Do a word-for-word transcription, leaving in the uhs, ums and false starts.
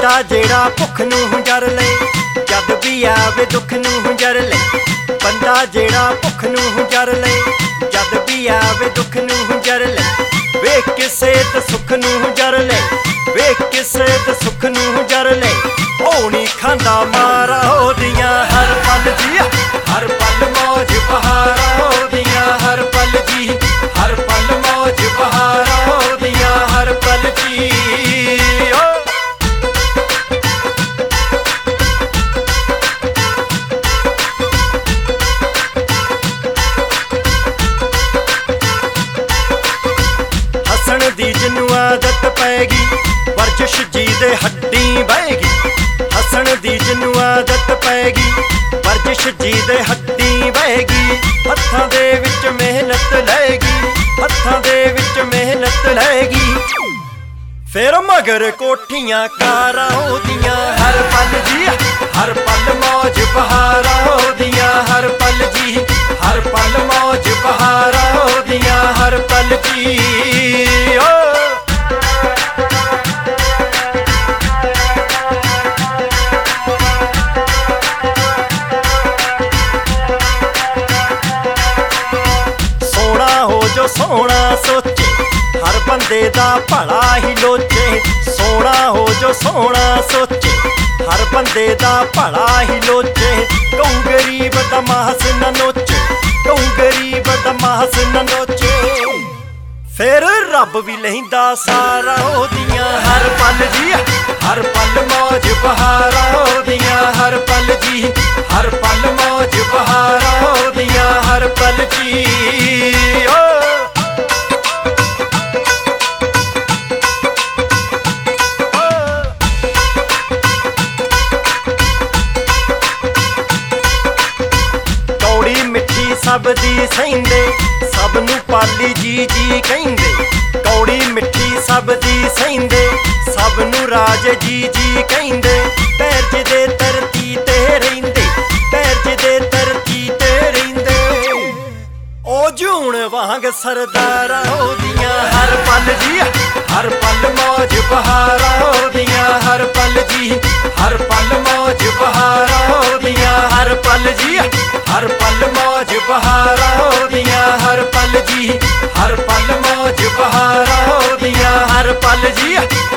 ਬੰਦਾ ਜਿਹੜਾ ਭੁੱਖ ਨੂੰ ਜਰ ਲੈ, ਜਦ ਵੀ ਆਵੇ ਦੁੱਖ ਨੂੰ ਜਰ ਲੈ। ਬੰਦਾ ਜਿਹੜਾ ਭੁੱਖ ਨੂੰ ਜਰ ਲੈ, ਜਦ ਵੀ ਆਵੇ ਦੁੱਖ ਨੂੰ ਜਰ ਲੈ। ਵੇਖ ਕਿਸੇ ਤੇ ਸੁੱਖ ਨੂੰ ਜਰ ਲੈ, ਵੇਖ ਕਿਸੇ ਤੇ ਸੁੱਖ ਨੂੰ ਜਰ ਲੈ। ਉਹ ਨੀ ਖਾਂਦਾ ਮਾਰਾ ਉਹਦੀਆਂ ਹਰ ਪਲ ਜੀ, ਹਰ ਪਲ ਮੌਜ ਬਹਾਰਾਂ ਉਹਦੀਆਂ ਹਰ ਪਲ ਜੀ, ਹਰ ਪਲ ਮੌਜ ਬਹਾਰਾਂ ਉਹਦੀਆਂ ਹਰ ਪਲ ਜੀ। ਹੱਸਣ ਦੀ ਜਿਹਨੂੰ ਆਦਤ ਪੈਗੀ, ਵਰਜਿਸ਼ ਜੀ ਦੇ ਹੱਡੀ ਬਹਿਗੀ। ਹੱਸਣ ਦੀ ਜਿਹਨੂੰ ਆਦਤ ਪੈਗੀ, ਵਰਜਿਸ਼ ਜੀ ਦੇ ਹੱਡੀ ਬਹਿਗੀ। ਹੱਥਾਂ ਦੇ ਵਿੱਚ ਮਿਹਨਤ ਲੈਗੀ, ਹੱਥਾਂ ਦੇ ਵਿੱਚ ਮਿਹਨਤ ਲੈਗੀ। ਫਿਰ ਮਗਰ ਕੋਠੀਆਂ ਕਾਰਾਂ ਉਹਦੀਆਂ ਹਰ ਪਲ ਜੀ, ਹਰ ਪਲ ਮੌਜ ਬਹਾਰਾਂ ਉਹਦੀਆਂ ਹਰ ਪਲ ਜੀ, ਹਰ ਪਲ ਮੌਜ ਬਹਾਰਾਂ ਉਹਦੀਆਂ ਹਰ ਪਲ ਜੀ। ਜੋ ਸੋਹਣਾ ਸੋਚੇ ਹਰ ਬੰਦੇ ਦਾ ਭਲਾ ਹੀ ਲੋਚੇ। ਸੋਹਣਾ ਹੋ ਜੋ ਸੋਹਣਾ ਸੋਚੇ ਹਰ ਬੰਦੇ ਦਾ ਭਲਾ ਹੀ ਲੋਚੇ। ਕਹੂੰ ਗਰੀਬ ਦਾ ਮਾਸ ਨਾ ਨੋਚੇ, ਕਹੂੰ ਗਰੀਬ ਦਾ ਮਾਸ ਨਾ ਨੋਚੇ। ਫਿਰ ਰੱਬ ਵੀ ਲੈਂਦਾ ਸਾਰਾ ਉਹਦੀਆਂ ਹਰ ਪਲ ਜੀ, ਹਰ ਪਲ ਮੌਜ ਬਹਾਰਾਂ ਉਹਦੀਆਂ ਹਰ ਪਲ ਜੀ, ਹਰ ਪਲ ਮੌਜ ਬਹਾਰਾਂ ਉਹਦੀਆਂ ਹਰ ਪਲ ਜੀ। ਸਭ ਦੀ ਸਹਿੰਦੇ ਸਭ ਨੂੰ ਪਾਲੀ ਜੀ ਜੀ ਕਹਿੰਦੇ। ਕੌੜੀ ਮਿੱਠੀ ਸਭ ਦੀ ਸਹਿੰਦੇ ਸਭ ਨੂੰ ਰਾਜ ਜੀ ਜੀ ਕਹਿੰਦੇ। ਪੈਰ ਜਿਹਦੇ ਧਰਤੀ ਤੇ ਰਹਿੰਦੇ, ਪੈਰ ਜਿਹਦੇ ਧਰਤੀ ਤੇ ਰਹਿੰਦੇ। ਉਹ ਜੂਣ ਵਾਂਗ ਸਰਦਾਰਾਂ ਉਹਦੀਆਂ ਹਰ ਪਲ ਜੀ, ਹਰ ਪਲ ਮੌਜ ਬਹਾਰਾਂ ਉਹਦੀਆਂ ਹਰ ਪਲ ਜੀ, ਹਰ ਪਲ ਮੌਜ ਬਹਾਰਾਂ ਉਹਦੀਆਂ ਹਰ ਪਲ ਜੀ, ਹਰ ਪਲ ਮੌਜ ਬਹਾਰਾਂ ਉਹਦੀਆਂ ਹਰ ਪਲ ਜੀ, ਹਰ ਪਲ ਮੌਜ ਬਹਾਰਾਂ ਉਹਦੀਆਂ ਹਰ ਪਲ ਜੀ।